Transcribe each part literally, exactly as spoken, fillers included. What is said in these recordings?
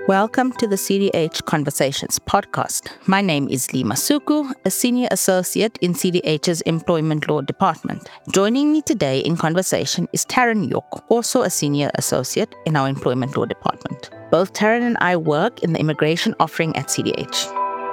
Welcome to the C D H Conversations podcast. My name is Lee Masuku, a senior associate in C D H's Employment Law Department. Joining me today in conversation is Taryn York, also a senior associate in our Employment Law Department. Both Taryn and I work in the immigration offering at C D H.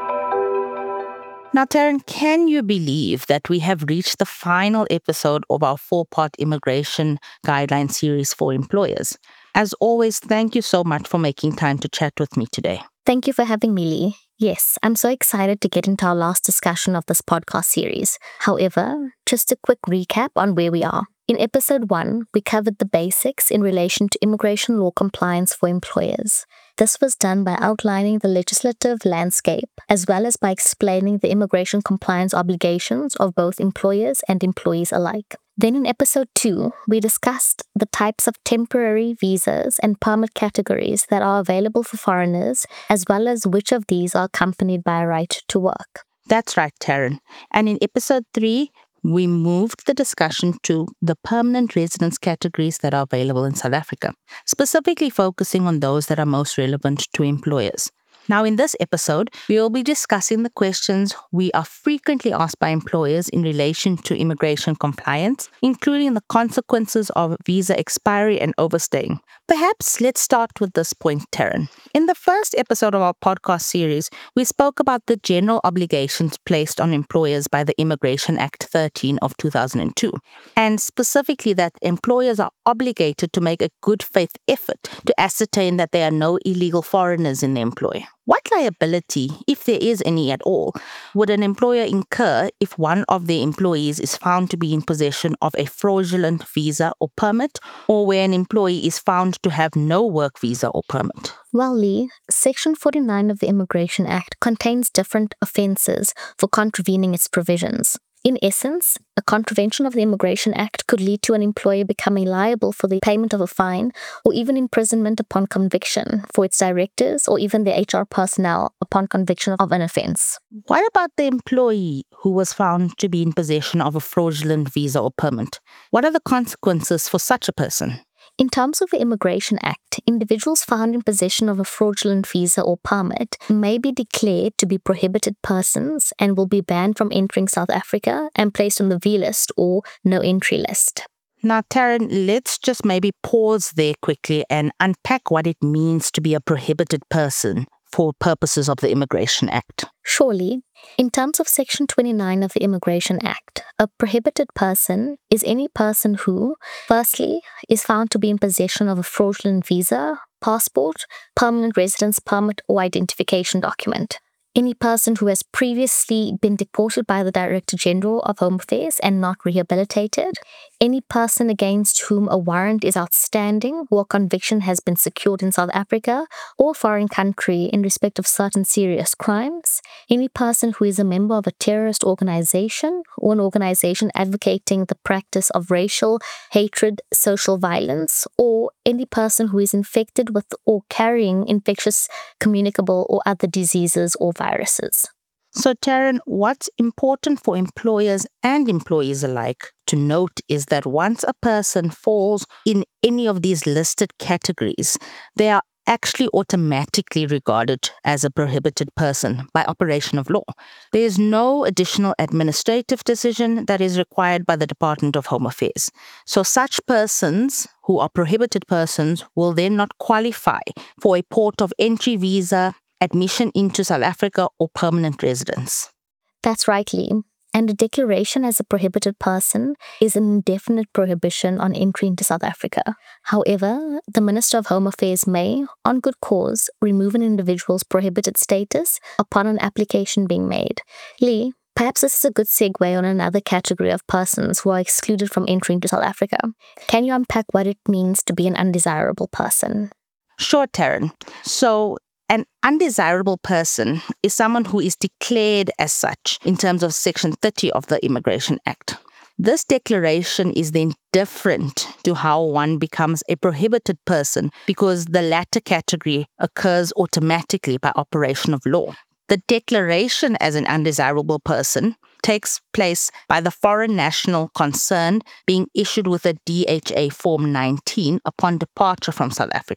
Now, Taryn, can you believe that we have reached the final episode of our four-part immigration guideline series for employers? As always, thank you so much for making time to chat with me today. Thank you for having me, Lee. Yes, I'm so excited to get into our last discussion of this podcast series. However, just a quick recap on where we are. In episode one, we covered the basics in relation to immigration law compliance for employers. This was done by outlining the legislative landscape, as well as by explaining the immigration compliance obligations of both employers and employees alike. Then in episode two, we discussed the types of temporary visas and permit categories that are available for foreigners, as well as which of these are accompanied by a right to work. That's right, Taryn. And in episode three, we moved the discussion to the permanent residence categories that are available in South Africa, specifically focusing on those that are most relevant to employers. Now, in this episode, we will be discussing the questions we are frequently asked by employers in relation to immigration compliance, including the consequences of visa expiry and overstaying. Perhaps let's start with this point, Taryn. In the first episode of our podcast series, we spoke about the general obligations placed on employers by the Immigration Act thirteen of two thousand two, and specifically that employers are obligated to make a good faith effort to ascertain that there are no illegal foreigners in the employ. What liability, if there is any at all, would an employer incur if one of their employees is found to be in possession of a fraudulent visa or permit, or where an employee is found to have no work visa or permit? Well, Lee, Section forty-nine of the Immigration Act contains different offences for contravening its provisions. In essence, a contravention of the Immigration Act could lead to an employer becoming liable for the payment of a fine or even imprisonment upon conviction for its directors or even the H R personnel upon conviction of an offence. What about the employee who was found to be in possession of a fraudulent visa or permit? What are the consequences for such a person? In terms of the Immigration Act, individuals found in possession of a fraudulent visa or permit may be declared to be prohibited persons and will be banned from entering South Africa and placed on the V list or no entry list. Now, Taryn, let's just maybe pause there quickly and unpack what it means to be a prohibited person for purposes of the Immigration Act. Surely, in terms of Section twenty-nine of the Immigration Act, a prohibited person is any person who, firstly, is found to be in possession of a fraudulent visa, passport, permanent residence permit, or identification document. Any person who has previously been deported by the Director General of Home Affairs and not rehabilitated. Any person against whom a warrant is outstanding or conviction has been secured in South Africa or foreign country in respect of certain serious crimes. Any person who is a member of a terrorist organization or an organization advocating the practice of racial hatred, social violence, or any person who is infected with or carrying infectious, communicable, or other diseases or viruses. So, Taryn, what's important for employers and employees alike to note is that once a person falls in any of these listed categories, they are actually automatically regarded as a prohibited person by operation of law. There is no additional administrative decision that is required by the Department of Home Affairs. So such persons who are prohibited persons will then not qualify for a port of entry visa, admission into South Africa, or permanent residence. That's right, Lee. And a declaration as a prohibited person is an indefinite prohibition on entry into South Africa. However, the Minister of Home Affairs may, on good cause, remove an individual's prohibited status upon an application being made. Lee, perhaps this is a good segue on another category of persons who are excluded from entering to South Africa. Can you unpack what it means to be an undesirable person? Sure, Taryn. So, an undesirable person is someone who is declared as such in terms of Section thirty of the Immigration Act. This declaration is then different to how one becomes a prohibited person because the latter category occurs automatically by operation of law. The declaration as an undesirable person takes place by the foreign national concerned being issued with a D H A Form nineteen upon departure from South Africa.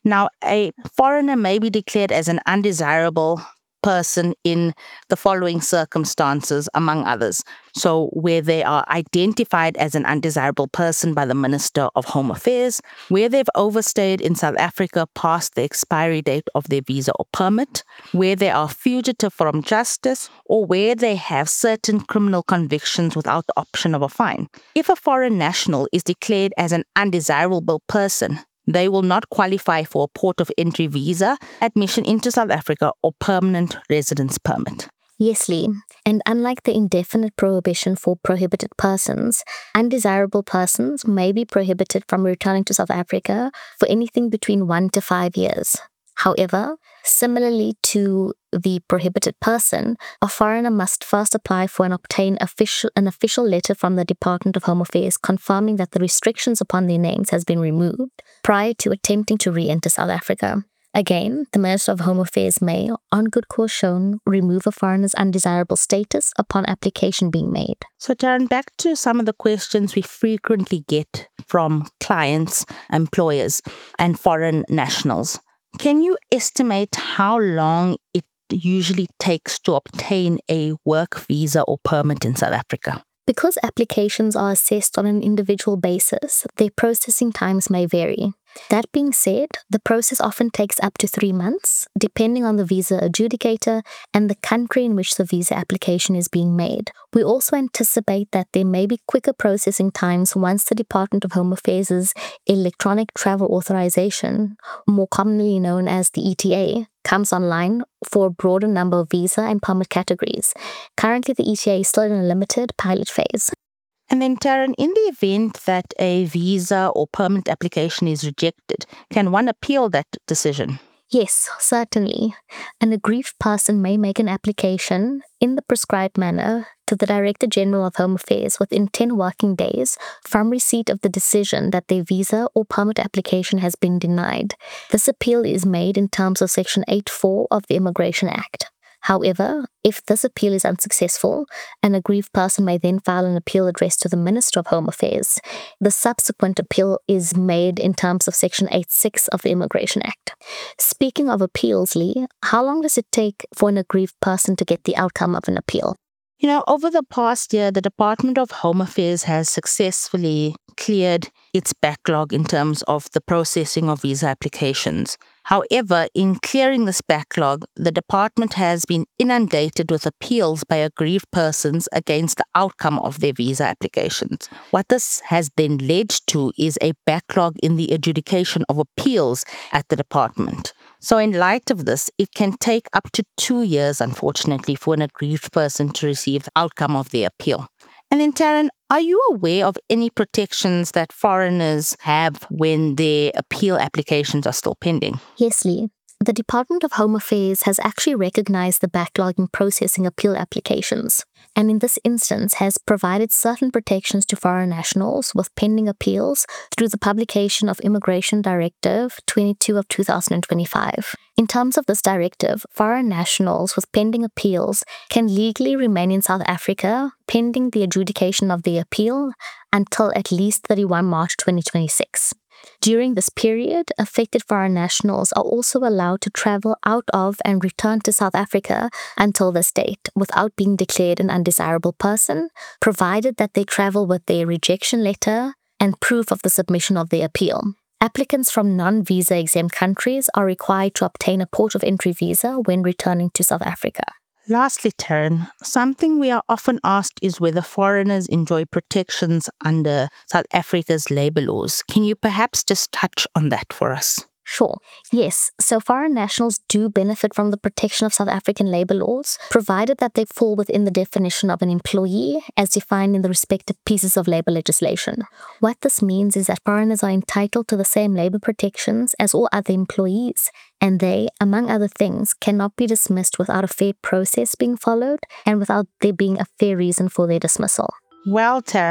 Now, a foreigner may be declared as an undesirable person in the following circumstances, among others. So, where they are identified as an undesirable person by the Minister of Home Affairs, where they've overstayed in South Africa past the expiry date of their visa or permit, where they are fugitive from justice, or where they have certain criminal convictions without the option of a fine. If a foreign national is declared as an undesirable person, they will not qualify for a port of entry visa, admission into South Africa, or permanent residence permit. Yes, Lee. And unlike the indefinite prohibition for prohibited persons, undesirable persons may be prohibited from returning to South Africa for anything between one to five years. However, similarly to the prohibited person, a foreigner must first apply for and obtain official, an official letter from the Department of Home Affairs confirming that the restrictions upon their names has been removed prior to attempting to re-enter South Africa. Again, the Minister of Home Affairs may, on good cause shown, remove a foreigner's undesirable status upon application being made. So, Taryn, back to some of the questions we frequently get from clients, employers, and foreign nationals. Can you estimate how long it usually takes to obtain a work visa or permit in South Africa? Because applications are assessed on an individual basis, their processing times may vary. That being said, the process often takes up to three months, depending on the visa adjudicator and the country in which the visa application is being made. We also anticipate that there may be quicker processing times once the Department of Home Affairs' Electronic Travel Authorization, more commonly known as the E T A, comes online for a broader number of visa and permit categories. Currently, the E T A is still in a limited pilot phase. And then, Taryn, in the event that a visa or permit application is rejected, can one appeal that decision? Yes, certainly. An aggrieved person may make an application in the prescribed manner to the Director General of Home Affairs within ten working days from receipt of the decision that their visa or permit application has been denied. This appeal is made in terms of Section eight four of the Immigration Act. However, if this appeal is unsuccessful, an aggrieved person may then file an appeal addressed to the Minister of Home Affairs. The subsequent appeal is made in terms of Section eight six of the Immigration Act. Speaking of appeals, Lee, how long does it take for an aggrieved person to get the outcome of an appeal? You know, over the past year, the Department of Home Affairs has successfully cleared its backlog in terms of the processing of visa applications. However, in clearing this backlog, the department has been inundated with appeals by aggrieved persons against the outcome of their visa applications. What this has then led to is a backlog in the adjudication of appeals at the department. So in light of this, it can take up to two years, unfortunately, for an aggrieved person to receive the outcome of their appeal. And then, Taryn, are you aware of any protections that foreigners have when their appeal applications are still pending? Yes, Lee. The Department of Home Affairs has actually recognized the backlog in processing appeal applications, and in this instance has provided certain protections to foreign nationals with pending appeals through the publication of Immigration Directive twenty-two of two thousand twenty-five. In terms of this directive, foreign nationals with pending appeals can legally remain in South Africa pending the adjudication of the appeal until at least thirty-first of March twenty twenty-six. During this period, affected foreign nationals are also allowed to travel out of and return to South Africa until this date without being declared an undesirable person, provided that they travel with their rejection letter and proof of the submission of their appeal. Applicants from non-visa exempt countries are required to obtain a port of entry visa when returning to South Africa. Lastly, Taryn, something we are often asked is whether foreigners enjoy protections under South Africa's labour laws. Can you perhaps just touch on that for us? Sure. Yes. So foreign nationals do benefit from the protection of South African labour laws, provided that they fall within the definition of an employee as defined in the respective pieces of labour legislation. What this means is that foreigners are entitled to the same labour protections as all other employees, and they, among other things, cannot be dismissed without a fair process being followed and without there being a fair reason for their dismissal. Well, Taryn,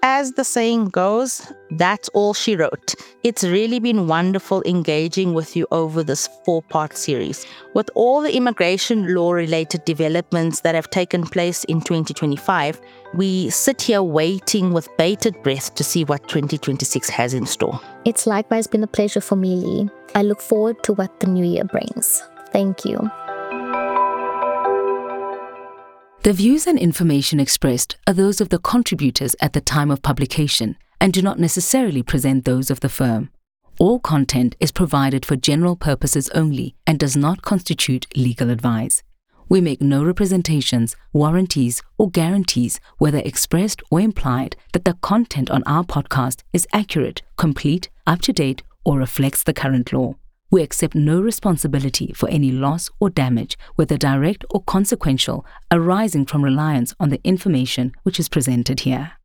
as the saying goes, that's all she wrote. It's really been wonderful engaging with you over this four-part series. With all the immigration law-related developments that have taken place in twenty twenty-five, we sit here waiting with bated breath to see what twenty twenty-six has in store. It's likewise been a pleasure for me, Lee. I look forward to what the new year brings. Thank you. The views and information expressed are those of the contributors at the time of publication and do not necessarily present those of the firm. All content is provided for general purposes only and does not constitute legal advice. We make no representations, warranties, or guarantees, whether expressed or implied, that the content on our podcast is accurate, complete, up-to-date, or reflects the current law. We accept no responsibility for any loss or damage, whether direct or consequential, arising from reliance on the information which is presented here.